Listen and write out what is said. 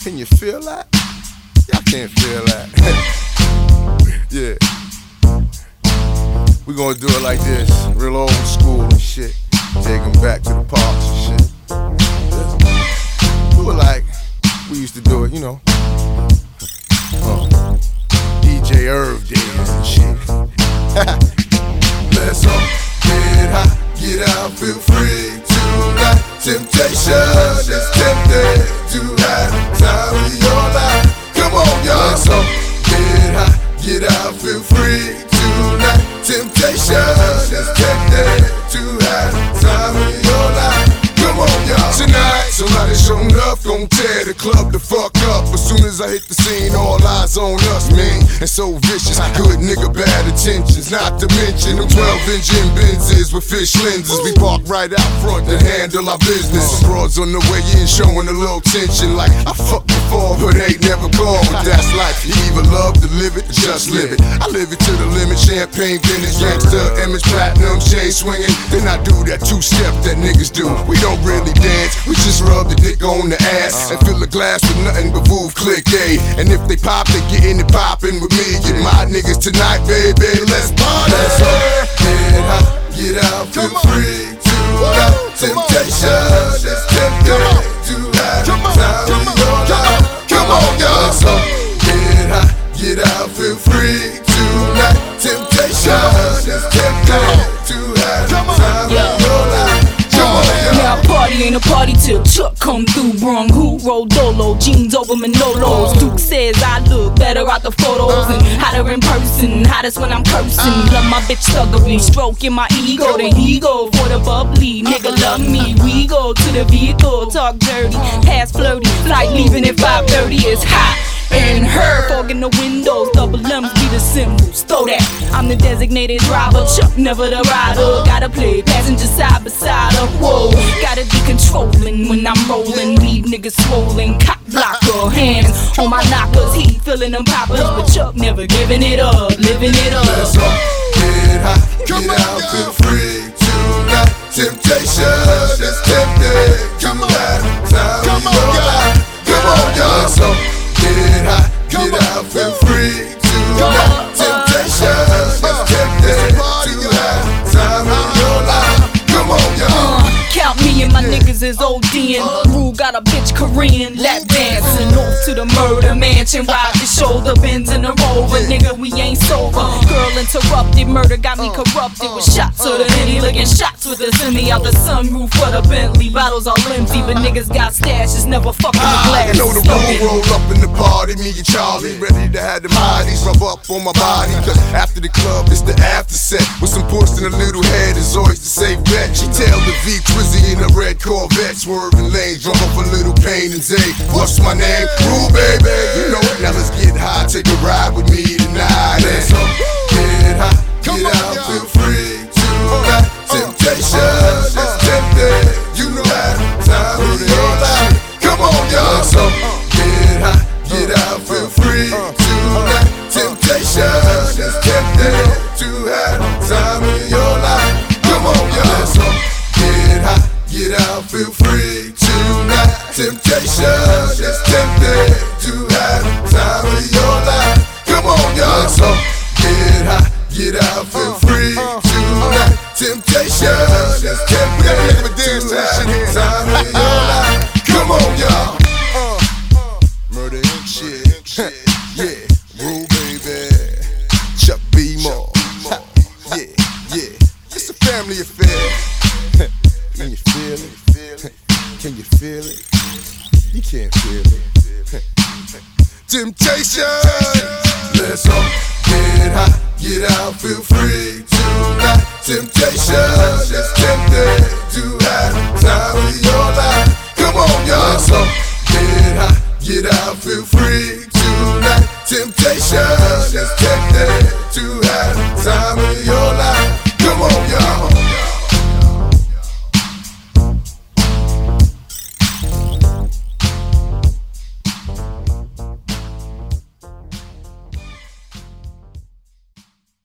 Can you feel that? Y'all can't feel that. Yeah. We gonna do it like this, real old school and shit. Take them back to the parks and shit. Do it like we used to do it, you know. DJ Irv days and shit. Let's all get high, get out, feel free tonight. Temptation is tempted to have time of your life. Come on, y'all. Let's all get high, get out, feel free tonight. Temptation is tempted to have time of your life. Come on, y'all. Tonight, somebody showing up, gon' tear the club the fuck up. As soon as I hit the scene, all eyes on us, man. And so vicious, good nigga, bad intentions. Not to mention them 12-engine Benzes with fish lenses. We park right out front to handle our business. Broads on the way in, showing a little tension. Like, I fucked before, but ain't never gone. But that's life. You either love to live it, or just live it. I live it to the limit. Champagne, vintage, gangster, image, platinum, chain swinging. Then I do that two-step that niggas do. We don't really dance, we just rub the dick on the ass and fill the glass with nothing but Vouv Click A. And if they pop, they getting it poppin' with me. Get my niggas tonight, baby, let's party. Let's all get high, get out, feel free tonight. Temptation is tempted to have time of your life. Come on, y'all. Let's all get high, get out, feel free tonight. Temptation is tempted to have time of your life. Now party ain't a party till Chuck come through. Brung who roll dolo, jeans over Manolos. Duke says I look better out the photos and hotter in person, hottest when I'm cursing. Love my bitch thuggery, stroking my ego. Then he go for the bubbly, nigga love me. We go to the vehicle, talk dirty, pass flirty. Flight leaving at 5:30, it's hot. And her fog in the windows, double M's be the symbols. Throw that, I'm the designated driver, Chuck never the rider. Gotta play passenger side by side. Whoa, gotta be controlling when I'm rolling. Leave niggas swollen, cock blocker, hands on my knockers. He feeling them poppers, but Chuck never giving it up, living it up. Let's all get high, get out, feel free tonight. Temptation is tempted to have time of your life. Come on, y'all. Let's all get high, get out, feel free tonight. Temptation is tempted to have time of your life. Come on, y'all. Count me and my niggas is OD'ing. Rue got a bitch Korean lap dancing. Off to the murder mansion, ride the shoulder, Benz in the rover. Nigga, we ain't sober. Girl interrupted, murder got me corrupted with shots of the Henny. Looking shots with the semi out the sunroof for the Bentley. Bottles all empty, but niggas got stashes, never fucking the glass. You know the room roll up in the party, me and Charlie ready to have the bodies rub up on my body. Cause after the club, it's the after set with some puss in a little head is always to say bet. She tell the V Twizzy in a red Corvette, swerving lanes, drunk off a little pain and say, what's my name? Rue, baby. You know it. Now let's get high, take a ride with me tonight. Let's all get high, get out, feel free tonight. Temptation is tempted, you know that time of your life. Come on, y'all. Let's all get high, get out, feel free tonight. Temptation is tempted to have time of your life. Come on, y'all. Let's all get high, get out, feel free tonight. Temptation is tempted to have time of your life. Come on, y'all. Let's all get high, get out, feel free tonight. Temptation is tempted to have time of your life. Come on, y'all. Murder Inc. shit. Yeah, Rue, baby. Chuck B. Moore. Yeah, yeah. It's a family affair. Can you feel it? Can you feel it? You can't feel it. Temptation. Let's all get high, get out, feel free tonight. Temptation is tempted to have time of your life. Come on, y'all. Let's all get high, get out, feel free tonight. Temptation is tempted to have time of your life.